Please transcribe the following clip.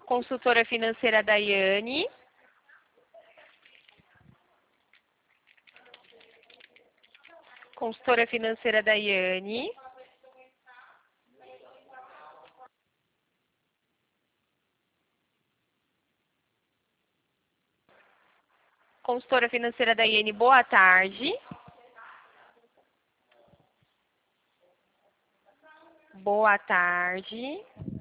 Consultora financeira Daiane. Consultora financeira Daiane. Consultora financeira Daiane, boa tarde. Boa tarde.